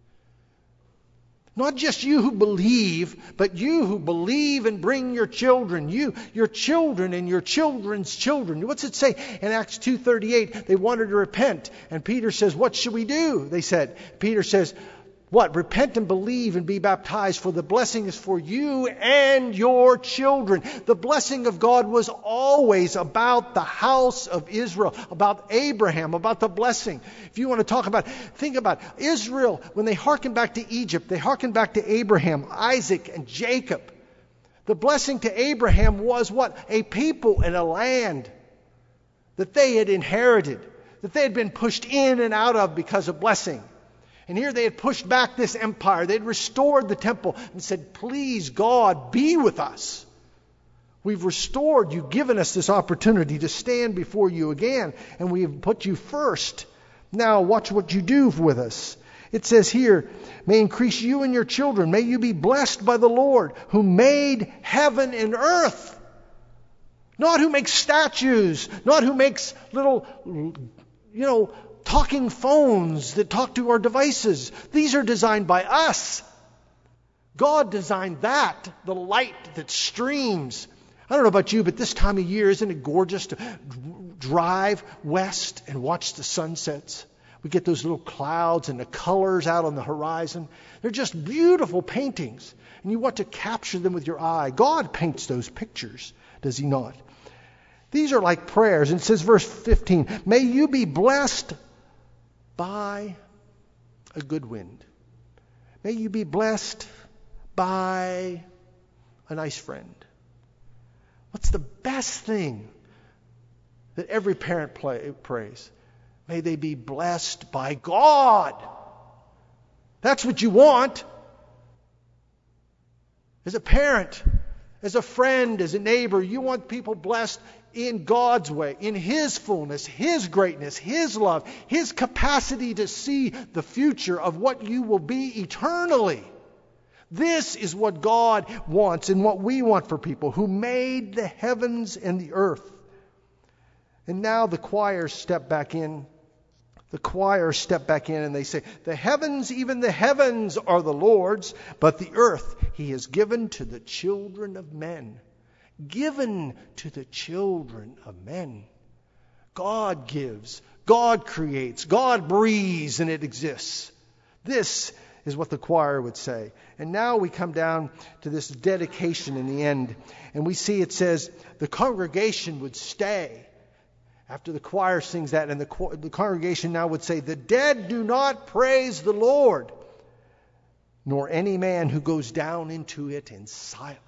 Speaker 1: Not just you who believe, but you who believe and bring your children. You, your children and your children's children. What's it say? In Acts two thirty-eight, they wanted to repent. And Peter says, what should we do? They said, Peter says, what? Repent and believe and be baptized, for the blessing is for you and your children. The blessing of God was always about the house of Israel, about Abraham, about the blessing. If you want to talk about, think about Israel, when they hearken back to Egypt, they hearken back to Abraham, Isaac, and Jacob. The blessing to Abraham was what? A people and a land that they had inherited, that they had been pushed in and out of because of blessing. And here they had pushed back this empire. They had restored the temple and said, please, God, be with us. We've restored you, given us this opportunity to stand before you again, and we have put you first. Now watch what you do with us. It says here, may increase you and your children. May you be blessed by the Lord who made heaven and earth. Not who makes statues, not who makes little, you know, talking phones that talk to our devices. These are designed by us. God designed that, the light that streams. I don't know about you, but this time of year, isn't it gorgeous to drive west and watch the sunsets? We get those little clouds and the colors out on the horizon. They're just beautiful paintings. And you want to capture them with your eye. God paints those pictures, does he not? These are like prayers. And it says, verse fifteen, may you be blessed by a good wind. May you be blessed by a nice friend. What's the best thing that every parent play, prays? May they be blessed by God. That's what you want. As a parent, as a friend, as a neighbor, you want people blessed in God's way, in His fullness, His greatness, His love, His capacity to see the future of what you will be eternally. This is what God wants and what we want for people who made the heavens and the earth. And now the choirs step back in. The choir step back in and they say, the heavens, even the heavens are the Lord's, but the earth He has given to the children of men. Given to the children of men. God gives, God creates, God breathes, and it exists. This is what the choir would say. And now we come down to this dedication in the end, and we see it says the congregation would stay. After the choir sings that, and the, the congregation now would say, the dead do not praise the Lord, nor any man who goes down into it in silence.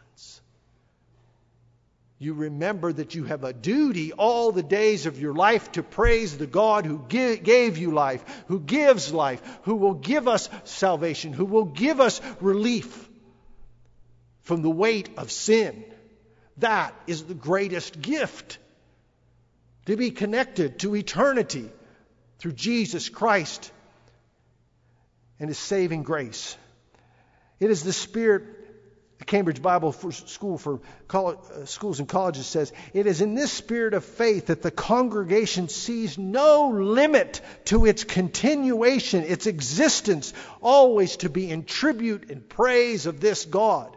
Speaker 1: You remember that you have a duty all the days of your life to praise the God who gave you life, who gives life, who will give us salvation, who will give us relief from the weight of sin. That is the greatest gift. To be connected to eternity through Jesus Christ and His saving grace. It is the Spirit that Cambridge Bible School for college, uh, Schools and Colleges says, it is in this spirit of faith that the congregation sees no limit to its continuation, its existence, always to be in tribute and praise of this God.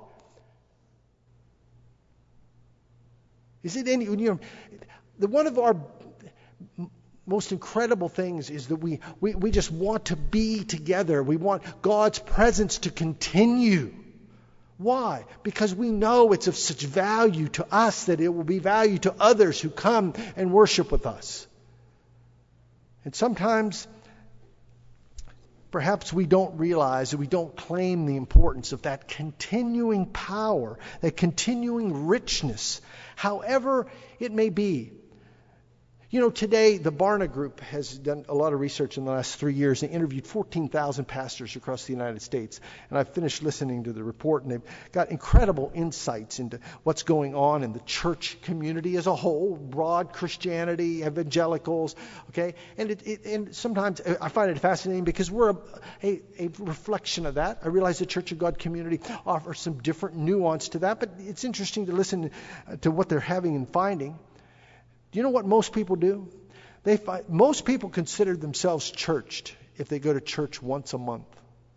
Speaker 1: Is it any, you know, the, one of our most incredible things is that we, we, we just want to be together. We want God's presence to continue. Why? Because we know it's of such value to us that it will be value to others who come and worship with us. And sometimes, perhaps we don't realize that we don't claim the importance of that continuing power, that continuing richness, however it may be. You know, today the Barna Group has done a lot of research in the last three years. They interviewed fourteen thousand pastors across the United States. And I've finished listening to the report, and they've got incredible insights into what's going on in the church community as a whole, broad Christianity, evangelicals, okay? And it, it, and sometimes I find it fascinating because we're a, a, a reflection of that. I realize the Church of God community offers some different nuance to that, but it's interesting to listen to what they're having and finding. Do you know what most people do? They find, most people consider themselves churched if they go to church once a month.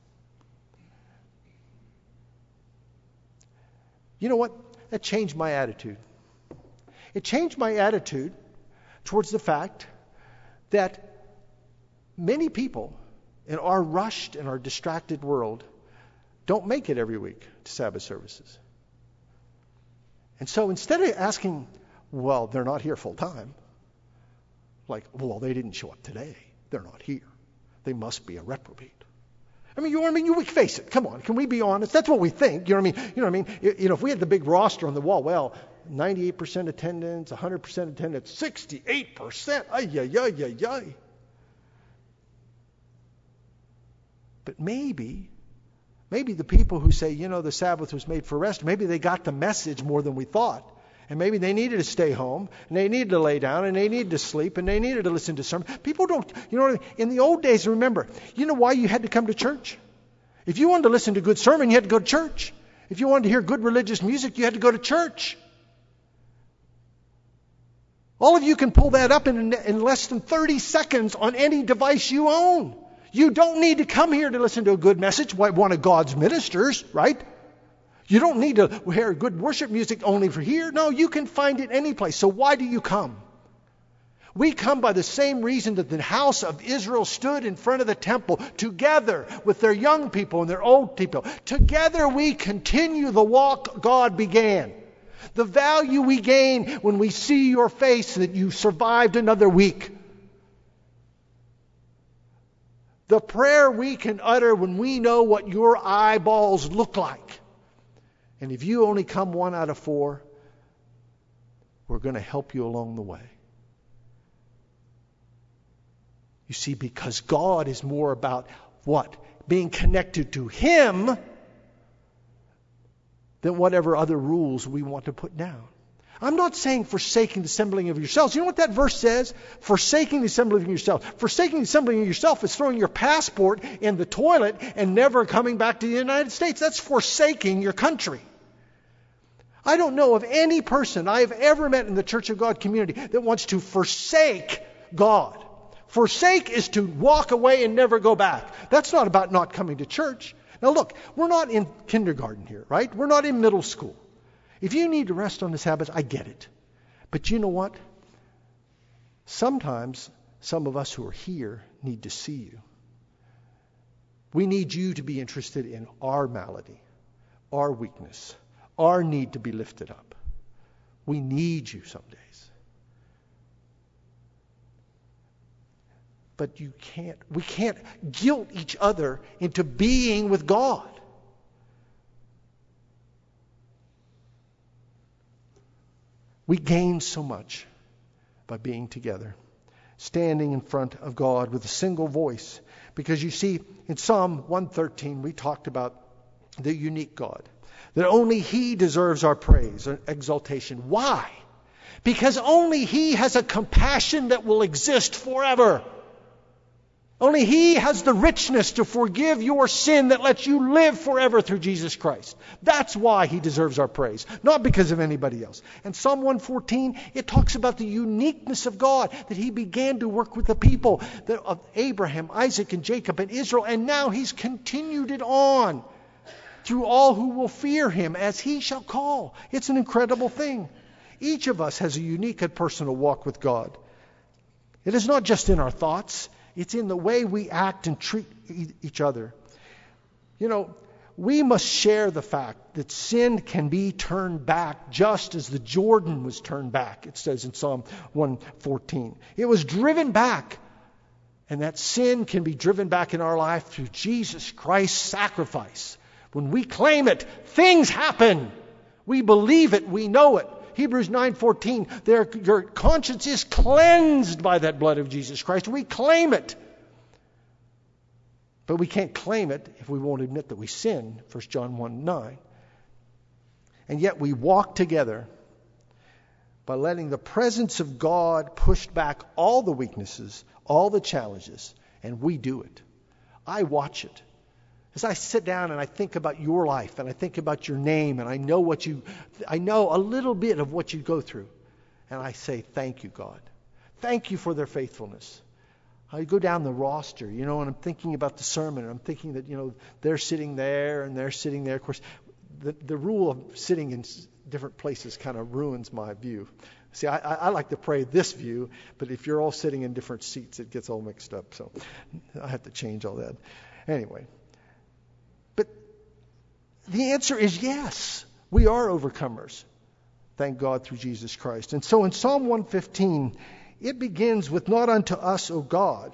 Speaker 1: You know what? That changed my attitude. It changed my attitude towards the fact that many people in our rushed and our distracted world don't make it every week to Sabbath services. And so instead of asking, well, they're not here full time. Like, well, they didn't show up today. They're not here. They must be a reprobate. I mean, you know what I mean? You face it. Come on, can we be honest? That's what we think. You know what I mean? You know what I mean? You know, if we had the big roster on the wall, well, ninety-eight percent attendance, one hundred percent attendance, sixty-eight percent. Ay, ay, ay, ay, ay. But maybe, maybe the people who say, you know, the Sabbath was made for rest, maybe they got the message more than we thought. And maybe they needed to stay home, and they needed to lay down, and they needed to sleep, and they needed to listen to sermon. People don't, you know, in the old days, remember, you know why you had to come to church? If you wanted to listen to good sermon, you had to go to church. If you wanted to hear good religious music, you had to go to church. All of you can pull that up in, in less than thirty seconds on any device you own. You don't need to come here to listen to a good message by one of God's ministers, right? You don't need to hear good worship music only for here. No, you can find it any place. So why do you come? We come by the same reason that the house of Israel stood in front of the temple together with their young people and their old people. Together we continue the walk God began. The value we gain when we see your face that you survived another week. The prayer we can utter when we know what your eyeballs look like. And if you only come one out of four, we're going to help you along the way. You see, because God is more about what? Being connected to Him than whatever other rules we want to put down. I'm not saying forsaking the assembling of yourselves. You know what that verse says? Forsaking the assembling of yourselves. Forsaking the assembling of yourself is throwing your passport in the toilet and never coming back to the United States. That's forsaking your country. I don't know of any person I have ever met in the Church of God community that wants to forsake God. Forsake is to walk away and never go back. That's not about not coming to church. Now look, we're not in kindergarten here, right? We're not in middle school. If you need to rest on the Sabbath, I get it. But you know what? Sometimes some of us who are here need to see you. We need you to be interested in our malady, our weakness, our need to be lifted up. We need you some days. But you can't, we can't guilt each other into being with God. We gain so much by being together, standing in front of God with a single voice. Because you see, in Psalm one thirteen, we talked about the unique God, that only He deserves our praise and exaltation. Why? Because only He has a compassion that will exist forever. Only He has the richness to forgive your sin that lets you live forever through Jesus Christ. That's why He deserves our praise, not because of anybody else. And Psalm one fourteen, it talks about the uniqueness of God, that He began to work with the people of Abraham, Isaac, and Jacob, and Israel, and now He's continued it on through all who will fear Him, as He shall call. It's an incredible thing. Each of us has a unique and personal walk with God. It is not just in our thoughts. It's in the way we act and treat each other. You know, we must share the fact that sin can be turned back just as the Jordan was turned back, it says in Psalm one fourteen. It was driven back. And that sin can be driven back in our life through Jesus Christ's sacrifice. When we claim it, things happen. We believe it. We know it. Hebrews nine fourteen, their, your conscience is cleansed by that blood of Jesus Christ. We claim it. But we can't claim it if we won't admit that we sin, First John one nine. And yet we walk together by letting the presence of God push back all the weaknesses, all the challenges, and we do it. I watch it. As I sit down and I think about your life and I think about your name and I know what you, I know a little bit of what you go through. And I say, thank you, God. Thank you for their faithfulness. I go down the roster, you know, and I'm thinking about the sermon. And I'm thinking that, you know, they're sitting there and they're sitting there. Of course, the, the rule of sitting in different places kind of ruins my view. See, I, I like to pray this view, but if you're all sitting in different seats, it gets all mixed up. So I have to change all that. Anyway. The answer is yes. We are overcomers. Thank God through Jesus Christ. And so in Psalm one fifteen, it begins with not unto us, O God,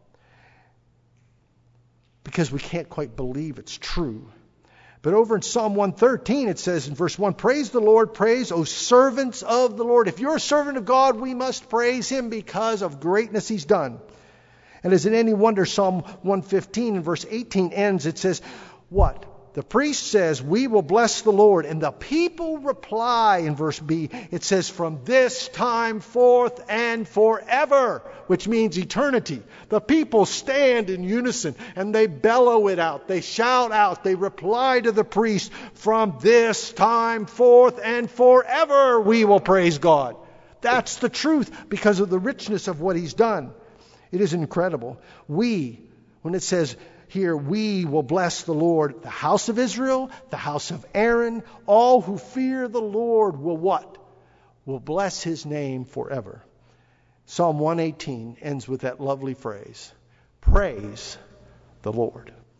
Speaker 1: because we can't quite believe it's true. But over in Psalm one thirteen, it says in verse one, praise the Lord, praise, O servants of the Lord. If you're a servant of God, we must praise Him because of greatness He's done. And is it any wonder Psalm one fifteen in verse eighteen ends, it says, what? The priest says, we will bless the Lord. And the people reply in verse B. It says, from this time forth and forever, which means eternity. The people stand in unison and they bellow it out. They shout out. They reply to the priest, from this time forth and forever we will praise God. That's the truth because of the richness of what He's done. It is incredible. We, when it says here, we will bless the Lord. The house of Israel, the house of Aaron, all who fear the Lord will what? Will bless His name forever. Psalm one eighteen ends with that lovely phrase, praise the Lord.